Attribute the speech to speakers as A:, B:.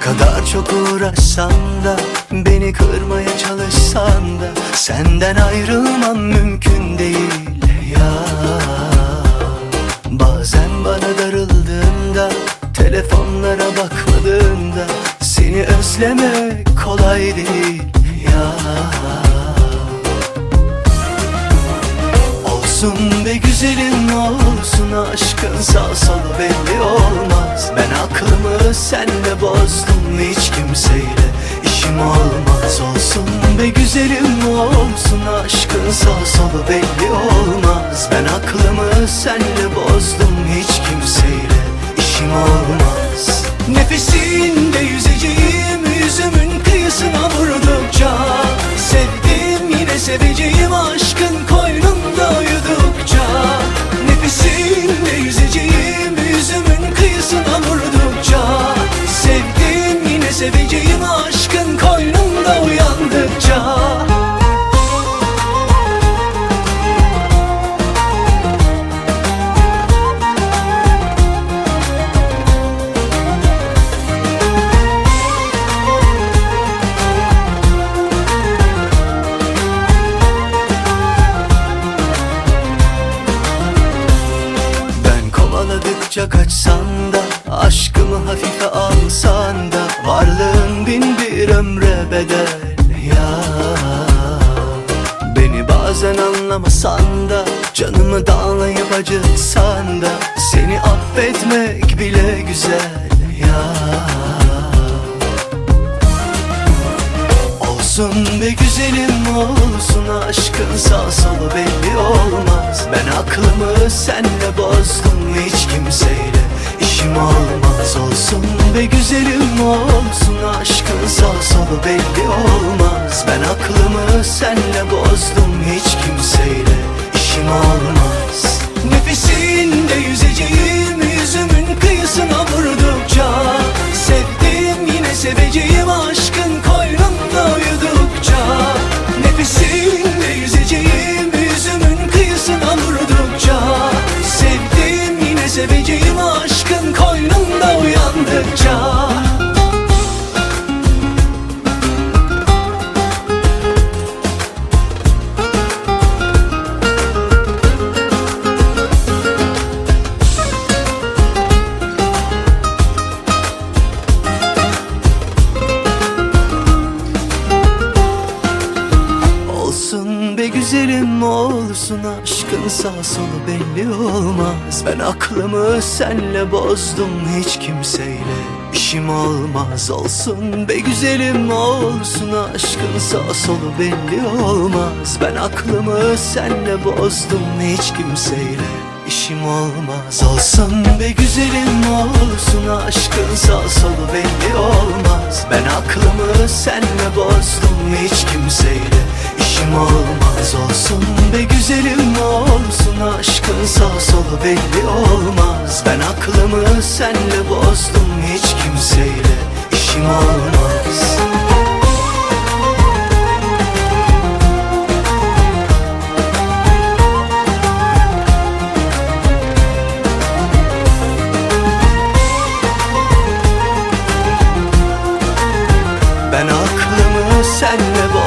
A: kadar çok uğraşsan da, beni kırmaya çalışsan da, senden ayrılmam mümkün değil ya. Bazen bana darıldığında, telefonlara bakmadığında, seni özlemek kolay değil ya. Olsun be güzelim olsun, aşkın sağ solu belli olmaz. Ben aklımı senle bozdum, hiç kimseyle işim olmaz. Olsun be güzelim olsun, aşkın sağ solu belli olmaz. Ben aklımı senle bozdum, hiç kimseyle işim olmaz. Nefesinde yüzeceğim, yüzümün kıyısına vurdukça, sevdim yine seveceğim, aşkın koynunda uyudukça. Nefesinde yüzeceğim, yüzümün kıyısına vurdukça, sevdim yine seveceğim, aşkın koynunda uyandıkça. Kovaladıkça kaçsan da, aşkımı hafife alsan da, varlığın bin bir ömre bedel ya. Beni bazen anlamasan da, canımı dağlayıp acıtsan da, seni affetmek bile güzel ya. Olsun be güzelim olsun, aşkın sağ solu belli olmaz. Ben aklımı senle bozdum, hiç kimseyle işim olmaz. Olsun be güzelim olsun, aşkın sağ solu belli olmaz. Ben aklımı senle bozdum, hiç kimseyle işim olmaz. Nefesinde yüzeceğim, yüzümün kıyısına vurdukça, sevdim yine seveceğim, aşkın koynunda uyudukça. Nefesinde yüzeceğim, yüzümün kıyısına vurdukça, sevdim yine seveceğim, aşkın koynunda uyandıkça. Olsun be güzelim olsun, aşkın sağ solu belli olmaz. Ben aklımı senle bozdum, hiç kimseyle işim olmaz. Olsun be güzelim olsun, aşkın sağ solu belli olmaz. Ben aklımı senle bozdum, hiç kimseyle işim olmaz. Olsun be güzelim olsun, aşkın sağ solu belli olmaz. Ben aklımı senle bozdum, hiç kimseyle işim olmaz. Olsun be güzelim olsun, aşkın sağ solu belli olmaz. Ben aklımı senle bozdum, hiç kimseyle işim olmaz. Ben aklımı senle bozdum,